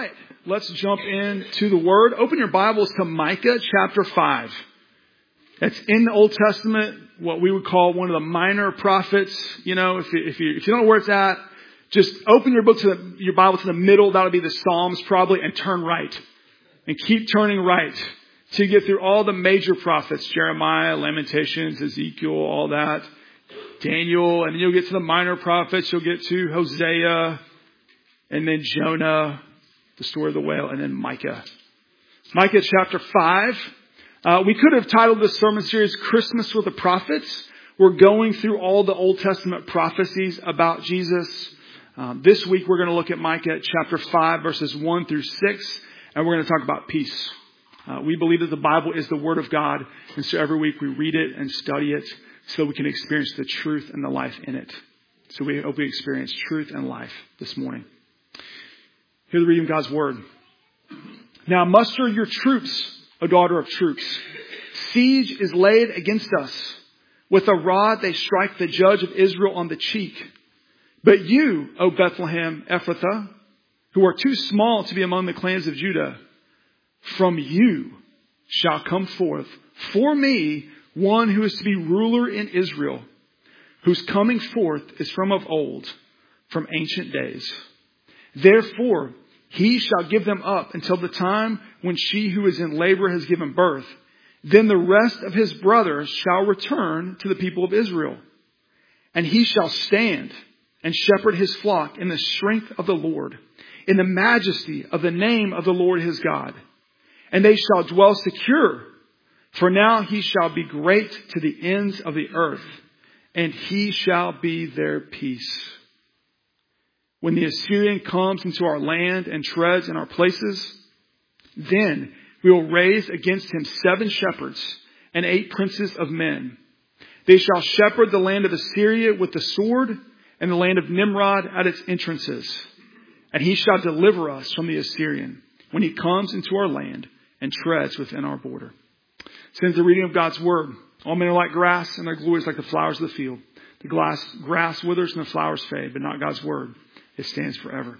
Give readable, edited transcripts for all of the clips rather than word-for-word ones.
right, let's jump into the Word. Open your Bibles to Micah chapter 5. It's in the Old Testament, what we would call one of the minor prophets. You know, if you don't know where it's at, just open your Bible to the middle. That'll be the Psalms probably, and turn right. And keep turning right to get through all the major prophets. Jeremiah, Lamentations, Ezekiel, all that. Daniel, and then you'll get to the minor prophets. You'll get to Hosea, and then Jonah, the story of the whale, and then Micah. Micah chapter 5. We could have titled this sermon series, Christmas with the Prophets. We're going through all the Old Testament prophecies about Jesus. This week we're going to look at Micah chapter 5, verses 1 through 6, and we're going to talk about peace. We believe that the Bible is the Word of God, and so every week we read it and study it so we can experience the truth and the life in it. So we hope we experience truth and life this morning. Hear the reading of God's Word. Now muster your troops, O daughter of troops. Siege is laid against us. With a rod they strike the judge of Israel on the cheek. But you, O Bethlehem Ephrathah, who are too small to be among the clans of Judah, from you shall come forth for me one who is to be ruler in Israel, whose coming forth is from of old, from ancient days. Therefore, he shall give them up until the time when she who is in labor has given birth. Then the rest of his brothers shall return to the people of Israel. And he shall stand and shepherd his flock in the strength of the Lord, in the majesty of the name of the Lord his God. And they shall dwell secure, for now he shall be great to the ends of the earth, and he shall be their peace. When the Assyrian comes into our land and treads in our places, then we will raise against him 7 shepherds and 8 princes of men. They shall shepherd the land of Assyria with the sword, and the land of Nimrod at its entrances. And he shall deliver us from the Assyrian when he comes into our land and treads within our border. Since the reading of God's Word, all men are like grass, and their glory is like the flowers of the field. The grass withers and the flowers fade, but not God's Word. It stands forever.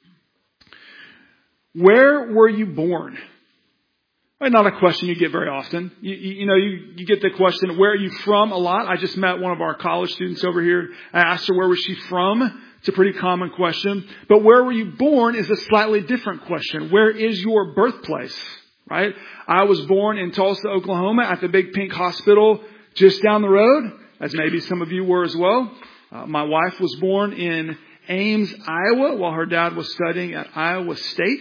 Where were you born? Not a question you get very often. You get the question, where are you from, a lot. I just met one of our college students over here. I asked her, where was she from? It's a pretty common question. But where were you born is a slightly different question. Where is your birthplace? Right? I was born in Tulsa, Oklahoma at the Big Pink Hospital just down the road, as maybe some of you were as well. My wife was born in Ames, Iowa, while her dad was studying at Iowa State.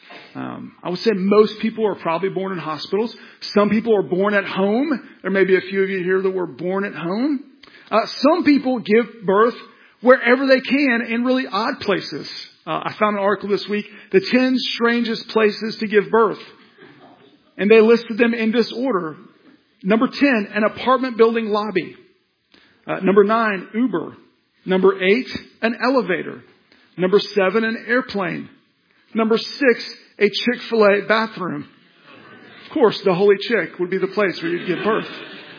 I would say most people are probably born in hospitals. Some people are born at home. There may be a few of you here that were born at home. Some people give birth wherever they can in really odd places. I found an article this week, the 10 strangest places to give birth. And they listed them in this order. Number 10, an apartment building lobby. Number 9, Uber. Number 8, an elevator. Number 7, an airplane. Number 6, a Chick-fil-A bathroom. Of course, the Holy Chick would be the place where you'd give birth.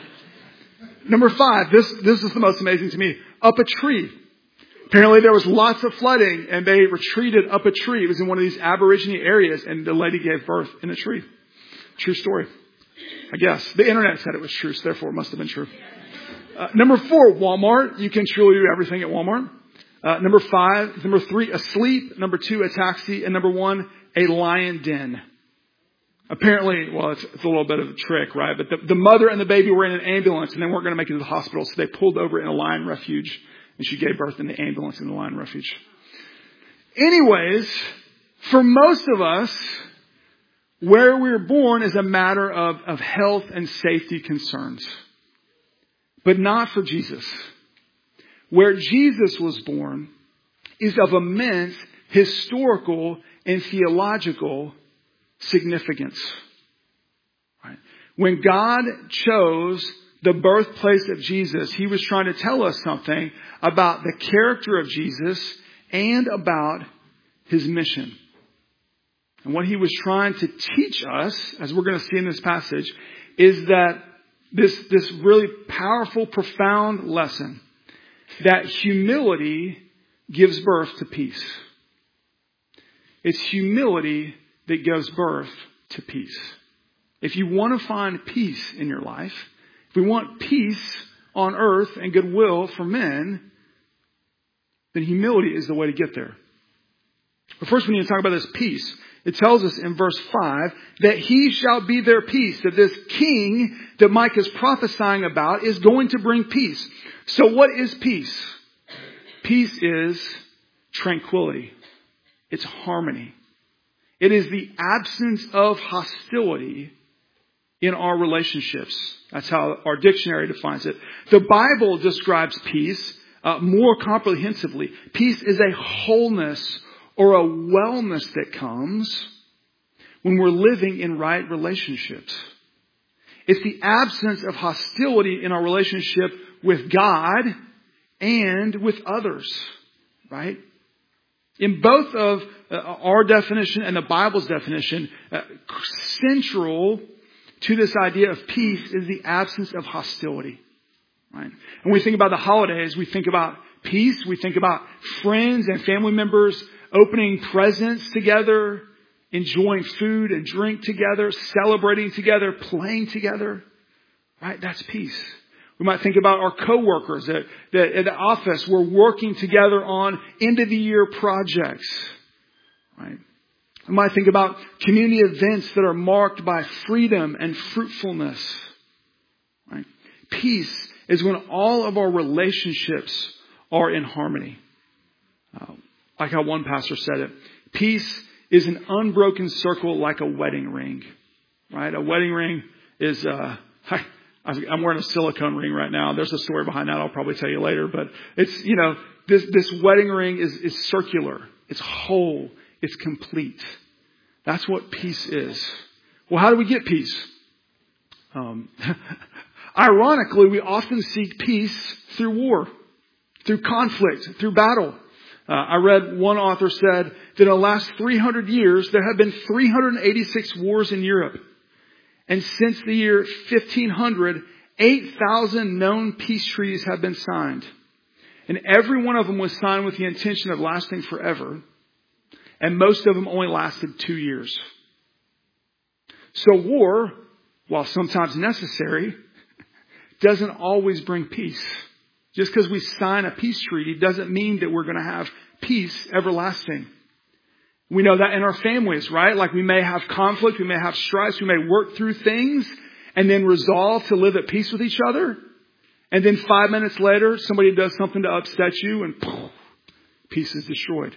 Number 5, this is the most amazing to me, up a tree. Apparently there was lots of flooding and they retreated up a tree. It was in one of these Aborigine areas and the lady gave birth in a tree. True story. I guess. The internet said it was true, so therefore it must have been true. Number 4, Walmart. You can truly do everything at Walmart. Number 3, asleep. Number 2, a taxi. And number 1, a lion den. Apparently, well, it's a little bit of a trick, right? But the mother and the baby were in an ambulance and they weren't going to make it to the hospital. So they pulled over in a lion refuge and she gave birth in the ambulance in the lion refuge. Anyways, for most of us, where we were born is a matter of health and safety concerns. But not for Jesus. Where Jesus was born is of immense historical and theological significance. Right? When God chose the birthplace of Jesus, he was trying to tell us something about the character of Jesus and about his mission. And what he was trying to teach us, as we're going to see in this passage, is that this really powerful, profound lesson that humility gives birth to peace. It's humility that gives birth to peace. If you want to find peace in your life, if we want peace on earth and goodwill for men, then humility is the way to get there. But first we need to talk about this peace. It tells us in verse 5 that he shall be their peace. That this king that Micah is prophesying about is going to bring peace. So what is peace? Peace is tranquility. It's harmony. It is the absence of hostility in our relationships. That's how our dictionary defines it. The Bible describes peace more comprehensively. Peace is a wholeness or a wellness that comes when we're living in right relationships. It's the absence of hostility in our relationship with God and with others, right? In both of our definition and the Bible's definition, central to this idea of peace is the absence of hostility, right? When we think about the holidays, we think about peace. We think about friends and family members opening presents together, enjoying food and drink together, celebrating together, playing together, right? That's peace. We might think about our coworkers that at the office we're working together on end of the year projects, right? We might think about community events that are marked by freedom and fruitfulness, right? Peace is when all of our relationships are in harmony. Like how one pastor said it, peace is an unbroken circle like a wedding ring, right? A wedding ring is, I'm wearing a silicone ring right now. There's a story behind that I'll probably tell you later. But it's, this wedding ring is circular. It's whole. It's complete. That's what peace is. Well, how do we get peace? Ironically, we often seek peace through war, through conflict, through battle. I read one author said that in the last 300 years, there have been 386 wars in Europe. And since the year 1500, 8,000 known peace treaties have been signed. And every one of them was signed with the intention of lasting forever. And most of them only lasted 2 years. So war, while sometimes necessary, doesn't always bring peace. Just because we sign a peace treaty doesn't mean that we're going to have peace everlasting. We know that in our families, right? Like we may have conflict, we may have strife, we may work through things and then resolve to live at peace with each other. And then 5 minutes later, somebody does something to upset you and poof, peace is destroyed.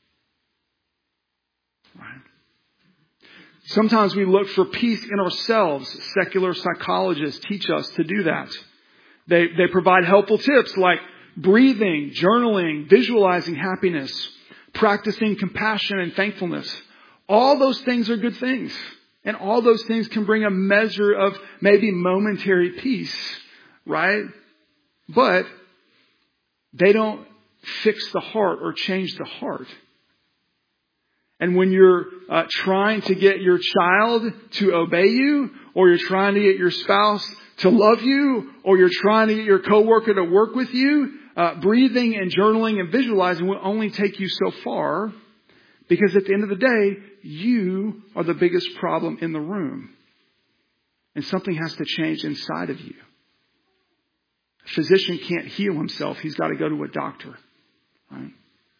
Right? Sometimes we look for peace in ourselves. Secular psychologists teach us to do that. They provide helpful tips like breathing, journaling, visualizing happiness, practicing compassion and thankfulness. All those things are good things. And all those things can bring a measure of maybe momentary peace, right? But they don't fix the heart or change the heart. And when you're trying to get your child to obey you, or you're trying to get your spouse to love you, or you're trying to get your coworker to work with you, breathing and journaling and visualizing will only take you so far, because at the end of the day, you are the biggest problem in the room. And something has to change inside of you. A physician can't heal himself. He's got to go to a doctor. Right?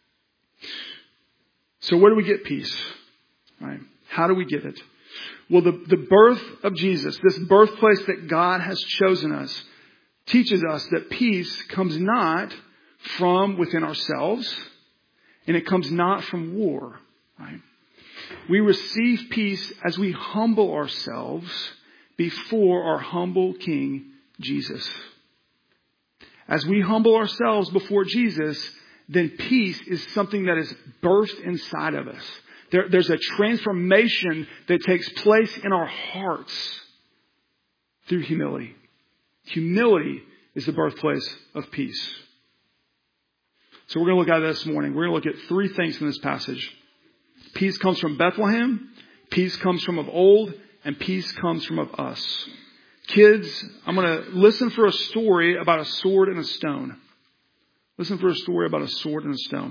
So where do we get peace? Right? How do we get it? Well, the birth of Jesus, this birthplace that God has chosen us, teaches us that peace comes not from within ourselves, and it comes not from war. Right? We receive peace as we humble ourselves before our humble King, Jesus. As we humble ourselves before Jesus, then peace is something that is birthed inside of us. There's a transformation that takes place in our hearts through humility. Humility is the birthplace of peace. So we're going to look at it this morning. We're going to look at 3 things in this passage. Peace comes from Bethlehem, peace comes from of old, and peace comes from of us. Kids, I'm going to listen for a story about a sword and a stone. Listen for a story about a sword and a stone.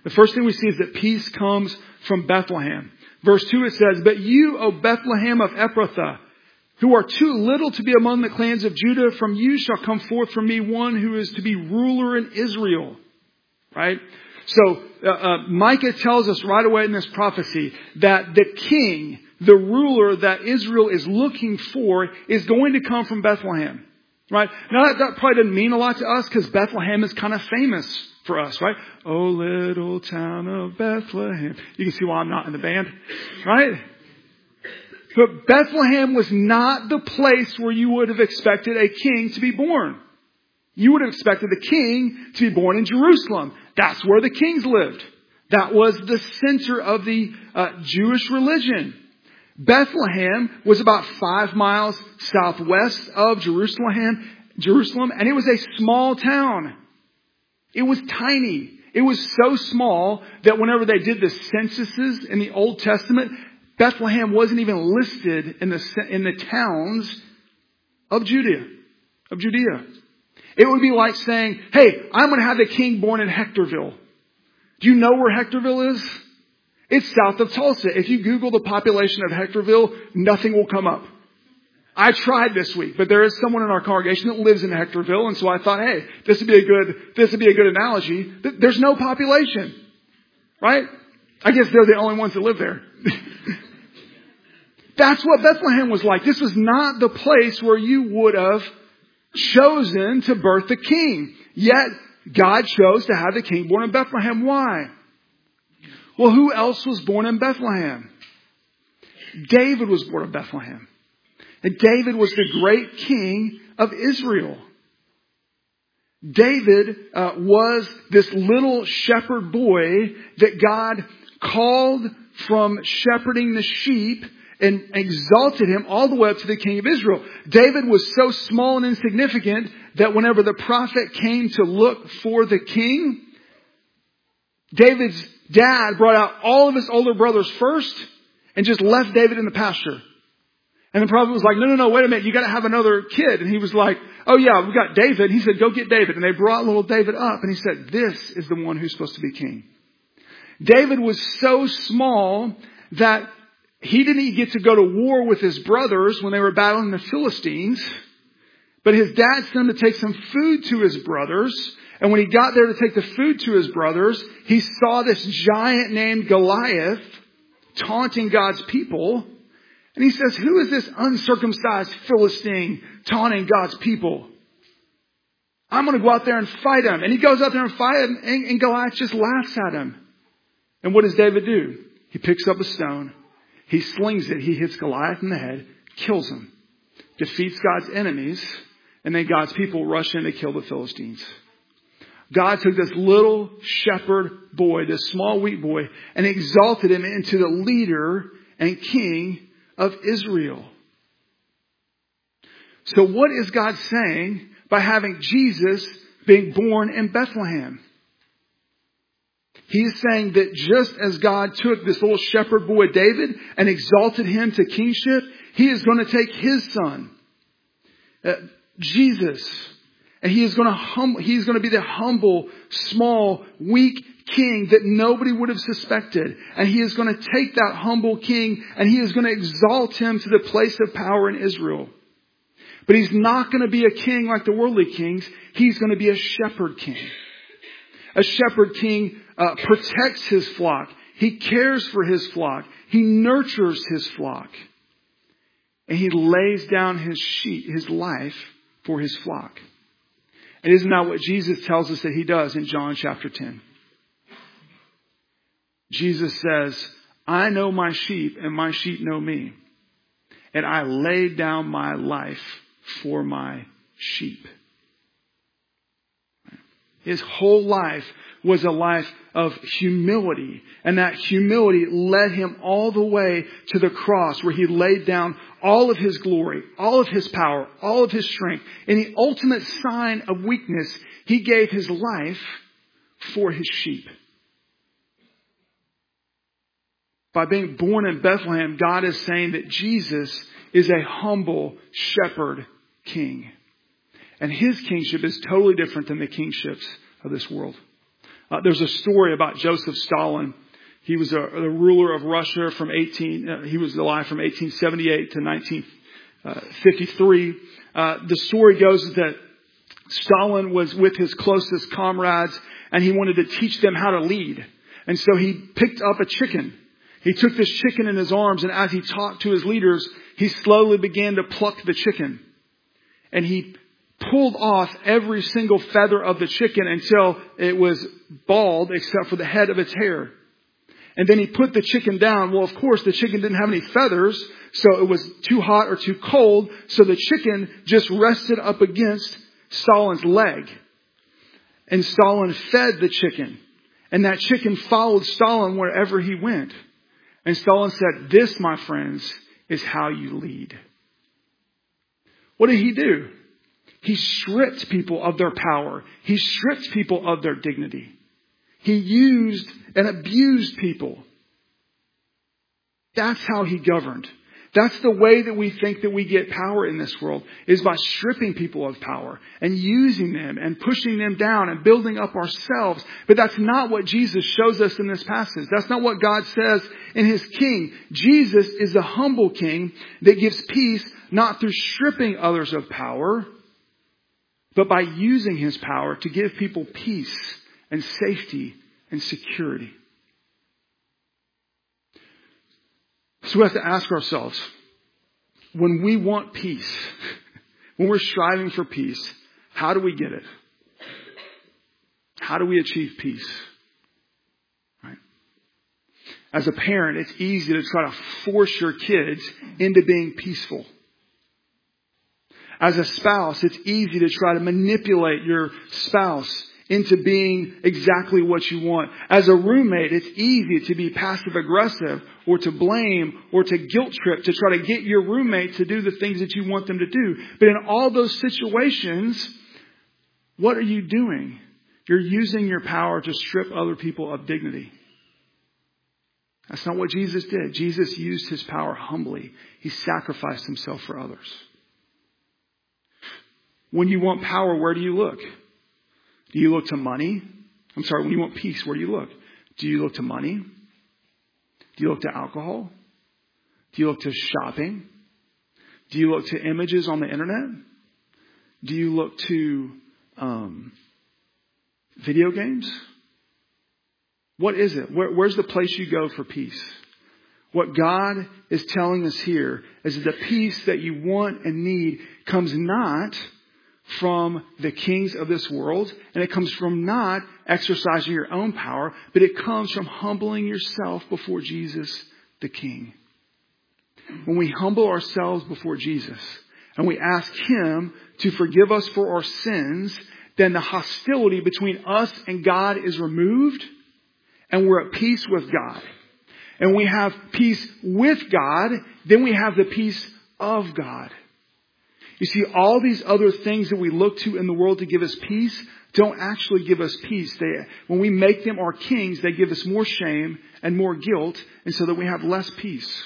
The first thing we see is that peace comes from Bethlehem. Verse 2 it says, "But you, O Bethlehem of Ephrathah, who are too little to be among the clans of Judah, from you shall come forth from me one who is to be ruler in Israel." Right? So Micah tells us right away in this prophecy that the king, the ruler that Israel is looking for, is going to come from Bethlehem. Right? Now that probably doesn't mean a lot to us because Bethlehem is kind of famous for us, right? Oh, little town of Bethlehem. You can see why I'm not in the band, right? But Bethlehem was not the place where you would have expected a king to be born. You would have expected the king to be born in Jerusalem. That's where the kings lived. That was the center of the Jewish religion. Bethlehem was about 5 miles southwest of Jerusalem, and it was a small town. It was tiny. It was so small that whenever they did the censuses in the Old Testament, Bethlehem wasn't even listed in the towns of Judea. It would be like saying, "Hey, I'm going to have the king born in Hectorville." Do you know where Hectorville is? It's south of Tulsa. If you Google the population of Hectorville, nothing will come up. I tried this week, but there is someone in our congregation that lives in Hectorville, and so I thought, hey, this would be a good analogy. There's no population, right? I guess they're the only ones that live there. That's what Bethlehem was like. This was not the place where you would have chosen to birth the king. Yet God chose to have the king born in Bethlehem. Why? Well, who else was born in Bethlehem? David was born in Bethlehem. And David was the great king of Israel. David was this little shepherd boy that God called from shepherding the sheep and exalted him all the way up to the king of Israel. David was so small and insignificant that whenever the prophet came to look for the king, David's dad brought out all of his older brothers first and just left David in the pasture. And the prophet was like, no, wait a minute. You got to have another kid. And he was like, oh yeah, we got David. He said, go get David. And they brought little David up. And he said, this is the one who's supposed to be king. David was so small that he didn't get to go to war with his brothers when they were battling the Philistines. But his dad sent him to take some food to his brothers. And when he got there to take the food to his brothers, he saw this giant named Goliath taunting God's people. And he says, who is this uncircumcised Philistine taunting God's people? I'm going to go out there and fight him. And he goes out there and fight him, and Goliath just laughs at him. And what does David do? He picks up a stone. He slings it. He hits Goliath in the head, kills him, defeats God's enemies, and then God's people rush in to kill the Philistines. God took this little shepherd boy, this small weak boy, and exalted him into the leader and king of Israel. So what is God saying by having Jesus being born in Bethlehem? He's saying that just as God took this little shepherd boy David and exalted him to kingship, he is going to take his son, Jesus, and he's going to be the humble, small, weak king that nobody would have suspected. And he is going to take that humble king and he is going to exalt him to the place of power in Israel. But he's not going to be a king like the worldly kings. He's going to be a shepherd king. A shepherd king protects his flock. He cares for his flock. He nurtures his flock. And he lays down his life for his flock. And isn't that what Jesus tells us that he does in John chapter 10? Jesus says, I know my sheep and my sheep know me. And I lay down my life for my sheep. His whole life was a life of humility. And that humility led him all the way to the cross where he laid down all of his glory, all of his power, all of his strength. In the ultimate sign of weakness, he gave his life for his sheep. By being born in Bethlehem, God is saying that Jesus is a humble shepherd king. And his kingship is totally different than the kingships of this world. There's a story about Joseph Stalin. He was the ruler of Russia he was alive from 1878 to 1953. The story goes that Stalin was with his closest comrades and he wanted to teach them how to lead. And so he picked up a chicken. He took this chicken in his arms, and as he talked to his leaders, he slowly began to pluck the chicken. And he pulled off every single feather of the chicken until it was bald except for the head of its hair. And then he put the chicken down. Well, of course, the chicken didn't have any feathers, so it was too hot or too cold. So the chicken just rested up against Stalin's leg. And Stalin fed the chicken. And that chicken followed Stalin wherever he went. And Stalin said, "This, my friends, is how you lead." What did he do? He stripped people of their power. He stripped people of their dignity. He used and abused people. That's how he governed. That's the way that we think that we get power in this world, is by stripping people of power and using them and pushing them down and building up ourselves. But that's not what Jesus shows us in this passage. That's not what God says in his king. Jesus is a humble king that gives peace not through stripping others of power, but by using his power to give people peace and safety and security. So we have to ask ourselves, when we want peace, when we're striving for peace, how do we get it? How do we achieve peace? Right? As a parent, it's easy to try to force your kids into being peaceful. As a spouse, it's easy to try to manipulate your spouse into being exactly what you want. As a roommate, it's easy to be passive aggressive or to blame or to guilt trip to try to get your roommate to do the things that you want them to do. But in all those situations, what are you doing? You're using your power to strip other people of dignity. That's not what Jesus did. Jesus used his power humbly. He sacrificed himself for others. When you want power, where do you look? Do you look to money? When you want peace, where do you look? Do you look to money? Do you look to alcohol? Do you look to shopping? Do you look to images on the internet? Do you look to video games? What is it? Where's the place you go for peace? What God is telling us here is that the peace that you want and need comes not from the kings of this world, and it comes from not exercising your own power, but it comes from humbling yourself before Jesus, the King. When we humble ourselves before Jesus and we ask him to forgive us for our sins, then the hostility between us and God is removed, and we're at peace with God. And we have peace with God, then we have the peace of God. You see, all these other things that we look to in the world to give us peace don't actually give us peace. When we make them our kings, they give us more shame and more guilt, and so that we have less peace.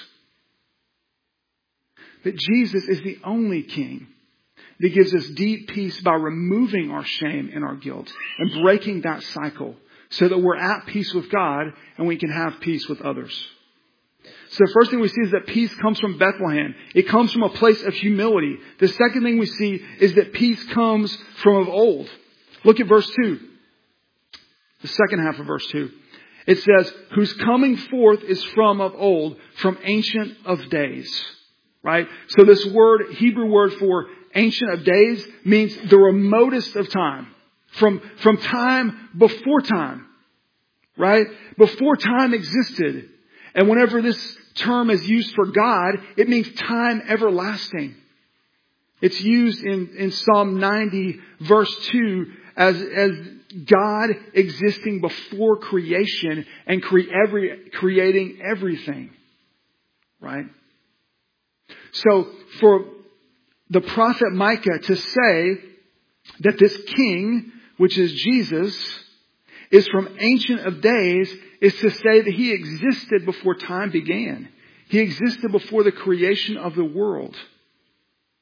But Jesus is the only king that gives us deep peace by removing our shame and our guilt and breaking that cycle so that we're at peace with God and we can have peace with others. So the first thing we see is that peace comes from Bethlehem. It comes from a place of humility. The second thing we see is that peace comes from of old. Look at verse 2. The second half of verse 2. It says, whose coming forth is from of old, from ancient of days. Right? So this word, Hebrew word for ancient of days, means the remotest of time. From time before time. Right? Before time existed. And whenever this term is used for God, it means time everlasting. It's used in Psalm 90 verse 2 as God existing before creation and creating everything. Right? So for the prophet Micah to say that this king, which is Jesus, is from ancient of days, is to say that he existed before time began. He existed before the creation of the world.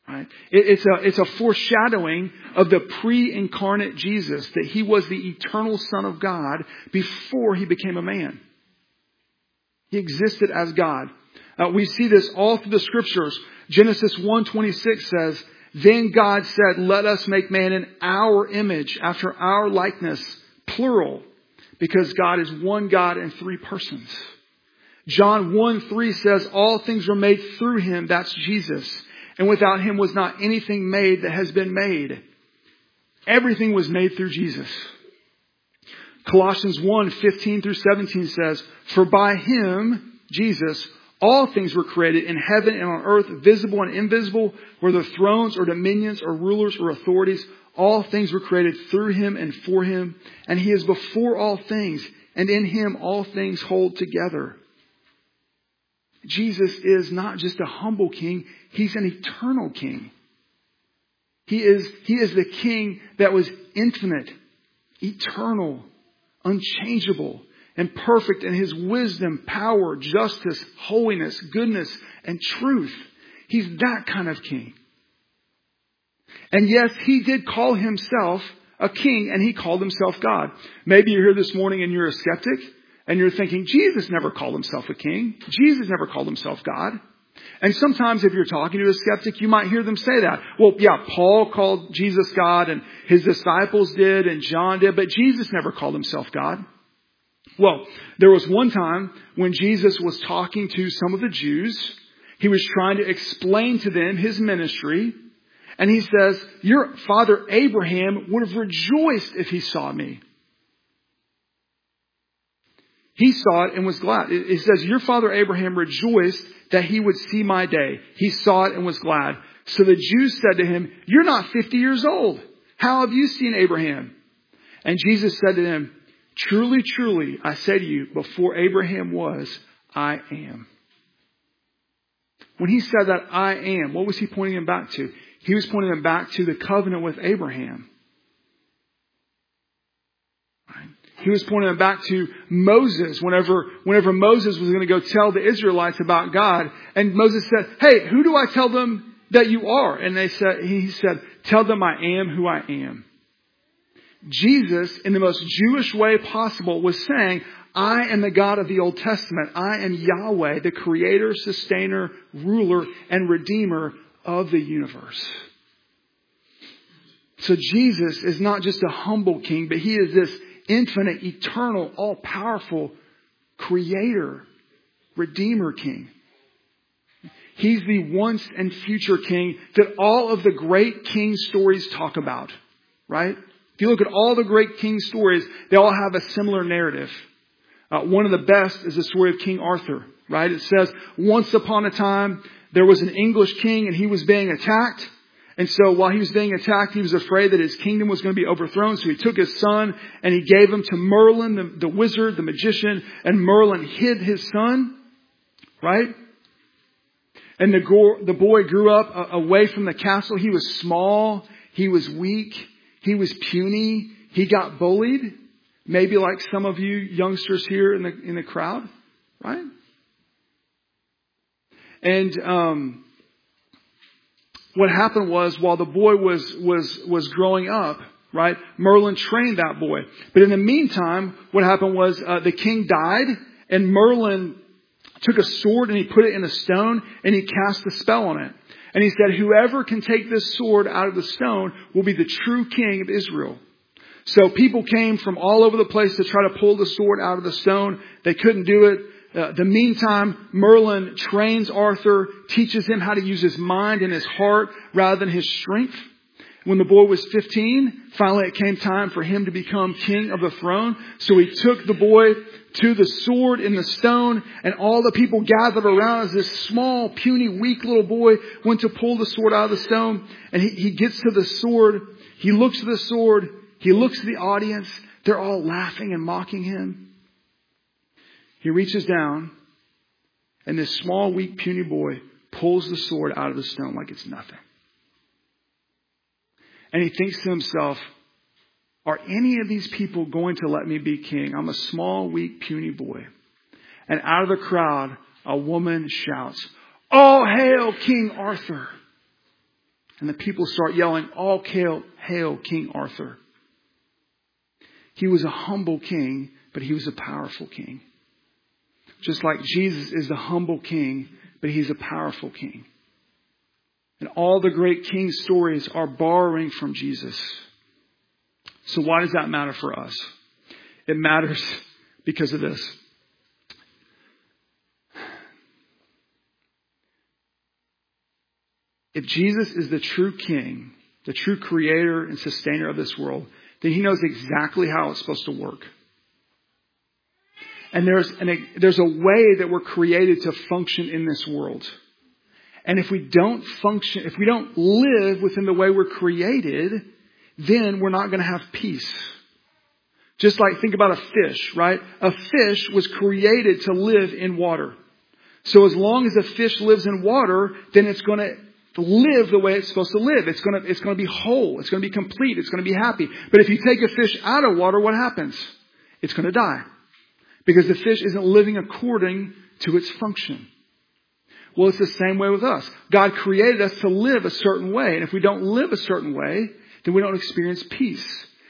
Right? It's a foreshadowing of the pre-incarnate Jesus, that he was the eternal Son of God before he became a man. He existed as God. We see this all through the scriptures. Genesis 1:26 says, "Then God said, let us make man in our image, after our likeness," plural, because God is one God in three persons. John 1:3 says, "All things were made through him," that's Jesus, "and without him was not anything made that has been made." Everything was made through Jesus. Colossians 1:15 through 17 says, "For by him," Jesus, "all things were created in heaven and on earth, visible and invisible, whether thrones or dominions or rulers or authorities. All things were created through him and for him. And he is before all things, and in him all things hold together." Jesus is not just a humble king, he's an eternal king. He is the king that was infinite, eternal, unchangeable, and perfect in his wisdom, power, justice, holiness, goodness, and truth. He's that kind of king. And yes, he did call himself a king, and he called himself God. Maybe you're here this morning and you're a skeptic, and you're thinking, Jesus never called himself a king. Jesus never called himself God. And sometimes if you're talking to a skeptic, you might hear them say that. Well, yeah, Paul called Jesus God, and his disciples did, and John did, but Jesus never called himself God. Well, there was one time when Jesus was talking to some of the Jews. He was trying to explain to them his ministry. And he says, "Your father Abraham would have rejoiced if he saw me." He saw it and was glad. It says, "Your father Abraham rejoiced that he would see my day. He saw it and was glad." So the Jews said to him, "You're not 50 years old. How have you seen Abraham?" And Jesus said to them, "Truly, truly, I say to you, before Abraham was, I am." When he said that "I am," what was he pointing them back to? He was pointing them back to the covenant with Abraham. Right? He was pointing them back to Moses whenever Moses was going to go tell the Israelites about God. And Moses said, "Hey, who do I tell them that you are?" And he said, "Tell them I am who I am." Jesus, in the most Jewish way possible, was saying, "I am the God of the Old Testament. I am Yahweh, the creator, sustainer, ruler, and redeemer of the universe." So Jesus is not just a humble king, but he is this infinite, eternal, all-powerful creator, redeemer king. He's the once and future king that all of the great king stories talk about, right? If you look at all the great king stories, they all have a similar narrative. One of the best is the story of King Arthur, right? It says, once upon a time, there was an English king and he was being attacked. And so while he was being attacked, he was afraid that his kingdom was going to be overthrown. So he took his son and he gave him to Merlin, the wizard, the magician. And Merlin hid his son, right? And the boy grew up away from the castle. He was small. He was weak. He was puny. He got bullied. Maybe like some of you youngsters here in the crowd, right? And what happened was, while the boy was growing up, right, Merlin trained that boy. But in the meantime, what happened was the king died, and Merlin took a sword and he put it in a stone and he cast a spell on it. And he said, "Whoever can take this sword out of the stone will be the true king of Israel." So people came from all over the place to try to pull the sword out of the stone. They couldn't do it. The meantime, Merlin trains Arthur, teaches him how to use his mind and his heart rather than his strength. When the boy was 15, finally it came time for him to become king of the throne. So he took the boy to the sword in the stone, and all the people gathered around as this small, puny, weak little boy went to pull the sword out of the stone. And he gets to the sword. He looks at the sword. He looks at the audience. They're all laughing and mocking him. He reaches down, and this small, weak, puny boy pulls the sword out of the stone like it's nothing. And he thinks to himself, are any of these people going to let me be king? I'm a small, weak, puny boy. And out of the crowd, a woman shouts, "All hail King Arthur!" And the people start yelling, "All hail King Arthur." He was a humble king, but he was a powerful king. Just like Jesus is the humble king, but he's a powerful king. And all the great king stories are borrowing from Jesus. So why does that matter for us? It matters because of this. If Jesus is the true king, the true creator and sustainer of this world, then he knows exactly how it's supposed to work. And there's a way that we're created to function in this world. And if we don't function, if we don't live within the way we're created, then we're not going to have peace. Just like think about a fish, right? A fish was created to live in water. So as long as a fish lives in water, then it's going to live the way it's supposed to live. It's going to be whole. It's going to be complete. It's going to be happy. But if you take a fish out of water, what happens? It's going to die. Because the fish isn't living according to its function. Well, it's the same way with us. God created us to live a certain way. And if we don't live a certain way, then we don't experience peace.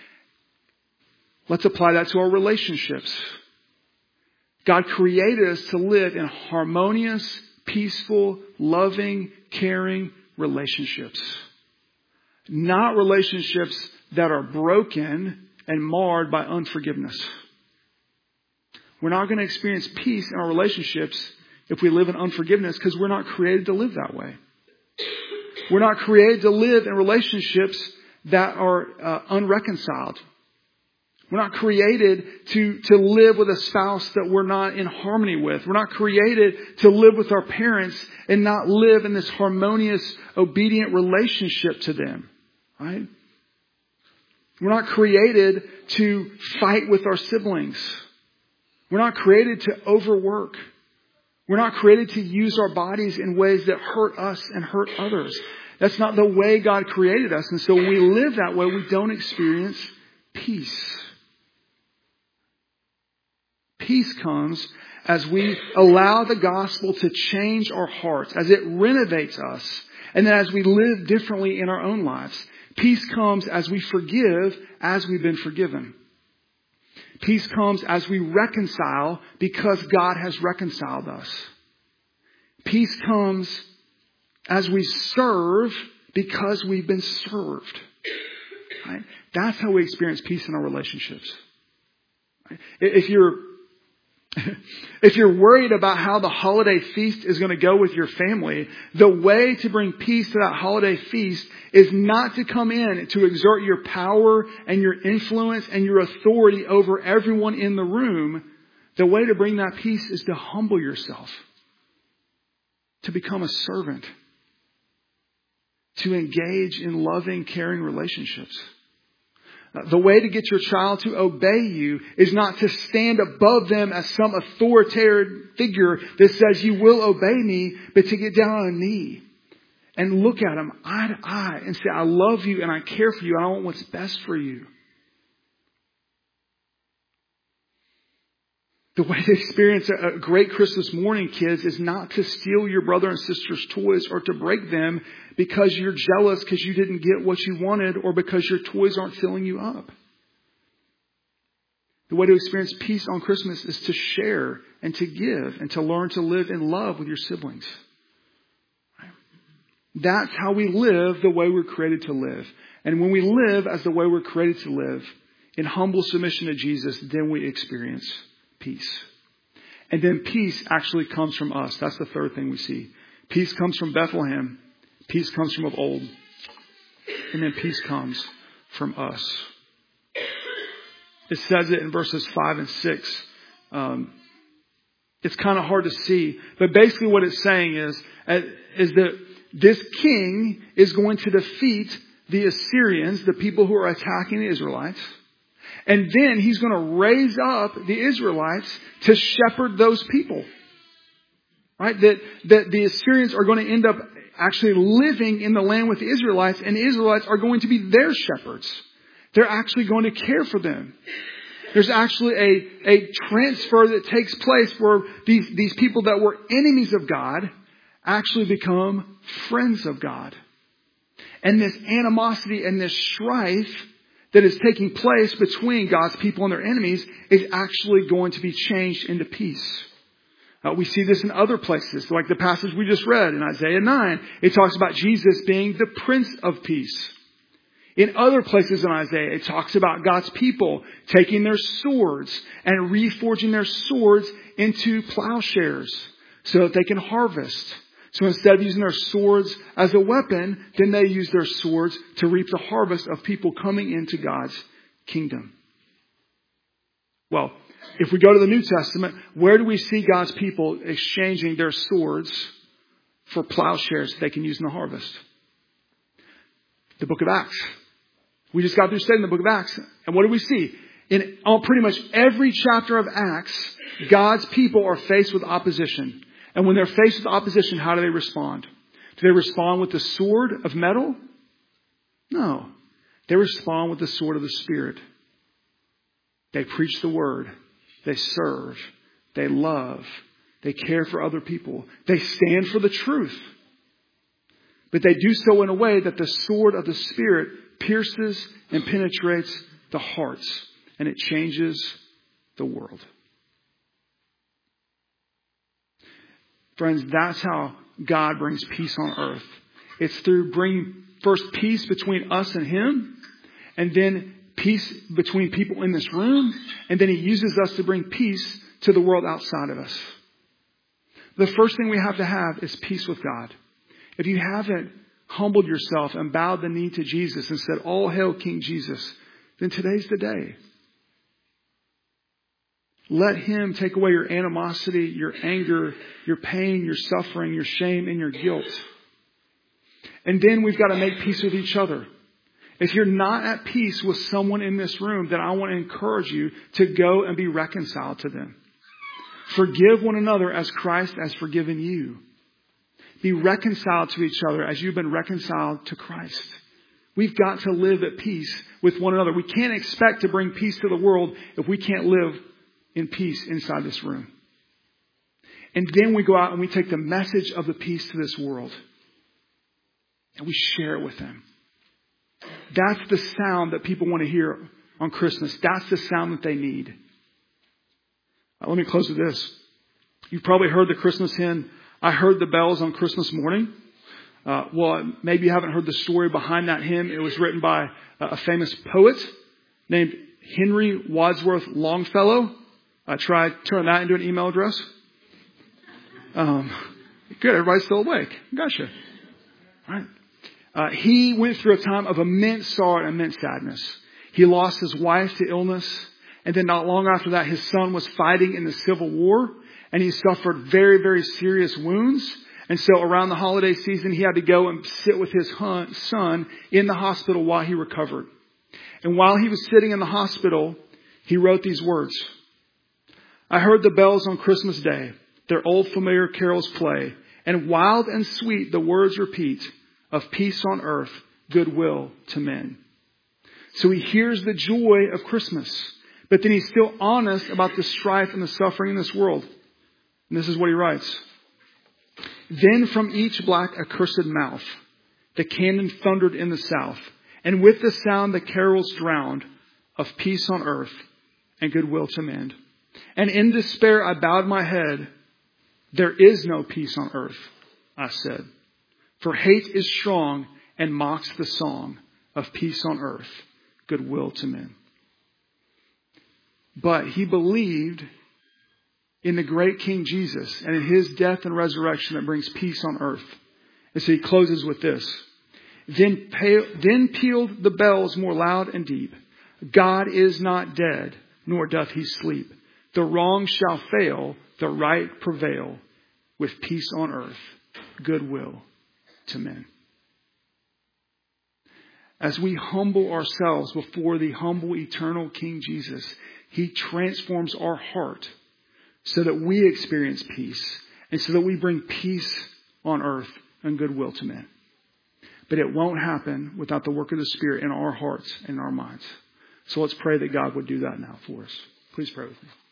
Let's apply that to our relationships. God created us to live in harmonious, peaceful, loving, caring relationships. Not relationships that are broken and marred by unforgiveness. We're not going to experience peace in our relationships if we live in unforgiveness because we're not created to live that way. We're not created to live in relationships that are unreconciled. We're not created to live with a spouse that we're not in harmony with. We're not created to live with our parents and not live in this harmonious, obedient relationship to them. Right? We're not created to fight with our siblings. We're not created to overwork. We're not created to use our bodies in ways that hurt us and hurt others. That's not the way God created us. And so when we live that way, we don't experience peace. Peace comes as we allow the gospel to change our hearts, as it renovates us, and then as we live differently in our own lives. Peace comes as we forgive as we've been forgiven. Peace comes as we reconcile because God has reconciled us. Peace comes as we serve because we've been served. Right? That's how we experience peace in our relationships. Right? If you're worried about how the holiday feast is going to go with your family, the way to bring peace to that holiday feast is not to come in to exert your power and your influence and your authority over everyone in the room. The way to bring that peace is to humble yourself, to become a servant, to engage in loving, caring relationships. The way to get your child to obey you is not to stand above them as some authoritarian figure that says you will obey me, but to get down on a knee and look at them eye to eye and say, I love you and I care for you. I want what's best for you. The way to experience a great Christmas morning, kids, is not to steal your brother and sister's toys or to break them because you're jealous because you didn't get what you wanted or because your toys aren't filling you up. The way to experience peace on Christmas is to share and to give and to learn to live in love with your siblings. That's how we live the way we're created to live. And when we live as the way we're created to live, in humble submission to Jesus, then we experience peace. And then peace actually comes from us. That's the third thing we see. Peace comes from Bethlehem. Peace comes from of old. And then peace comes from us. It says it in verses 5 and 6. It's kind of hard to see. But basically what it's saying is that this king is going to defeat the Assyrians, the people who are attacking the Israelites. And then he's going to raise up the Israelites to shepherd those people. Right? That the Assyrians are going to end up actually living in the land with the Israelites, and the Israelites are going to be their shepherds. They're actually going to care for them. There's actually a transfer that takes place where these people that were enemies of God actually become friends of God. And this animosity and this strife that is taking place between God's people and their enemies is actually going to be changed into peace. We see this in other places, like the passage we just read in Isaiah 9. It talks about Jesus being the Prince of Peace. In other places in Isaiah, it talks about God's people taking their swords and reforging their swords into plowshares so that they can harvest. So instead of using their swords as a weapon, then they use their swords to reap the harvest of people coming into God's kingdom. Well, if we go to the New Testament, where do we see God's people exchanging their swords for plowshares that they can use in the harvest? The book of Acts. We just got through studying the book of Acts. And what do we see? In pretty much every chapter of Acts, God's people are faced with opposition. And when they're faced with opposition, how do they respond? Do they respond with the sword of metal? No. They respond with the sword of the Spirit. They preach the word. They serve. They love. They care for other people. They stand for the truth. But they do so in a way that the sword of the Spirit pierces and penetrates the hearts. And it changes the world. Friends, that's how God brings peace on earth. It's through bringing first peace between us and Him, and then peace between people in this room, and then He uses us to bring peace to the world outside of us. The first thing we have to have is peace with God. If you haven't humbled yourself and bowed the knee to Jesus and said, "All hail King Jesus," then today's the day. Let Him take away your animosity, your anger, your pain, your suffering, your shame, and your guilt. And then we've got to make peace with each other. If you're not at peace with someone in this room, then I want to encourage you to go and be reconciled to them. Forgive one another as Christ has forgiven you. Be reconciled to each other as you've been reconciled to Christ. We've got to live at peace with one another. We can't expect to bring peace to the world if we can't live in peace inside this room. And then we go out and we take the message of the peace to this world. And we share it with them. That's the sound that people want to hear on Christmas. That's the sound that they need. Let me close with this. You've probably heard the Christmas hymn, "I Heard the Bells on Christmas Morning." Well, maybe you haven't heard the story behind that hymn. It was written by a famous poet named Henry Wadsworth Longfellow. I tried turning that into an email address. Good, everybody's still awake. Gotcha. All right. He went through a time of immense sorrow and immense sadness. He lost his wife to illness. And then not long after that, his son was fighting in the Civil War. And he suffered very, very serious wounds. And so around the holiday season, he had to go and sit with his son in the hospital while he recovered. And while he was sitting in the hospital, he wrote these words. "I heard the bells on Christmas Day, their old familiar carols play, and wild and sweet the words repeat of peace on earth, goodwill to men." So he hears the joy of Christmas, but then he's still honest about the strife and the suffering in this world. And this is what he writes. "Then from each black accursed mouth, the cannon thundered in the south, and with the sound the carols drowned of peace on earth and goodwill to men. And in despair I bowed my head. There is no peace on earth, I said. For hate is strong and mocks the song of peace on earth, goodwill to men." But he believed in the great King Jesus and in His death and resurrection that brings peace on earth. And so he closes with this. Then pealed the bells more loud and deep. God is not dead, nor doth He sleep. The wrong shall fail, the right prevail, with peace on earth, goodwill to men. As we humble ourselves before the humble, eternal King Jesus, He transforms our heart so that we experience peace and so that we bring peace on earth and goodwill to men. But it won't happen without the work of the Spirit in our hearts and in our minds. So let's pray that God would do that now for us. Please pray with me.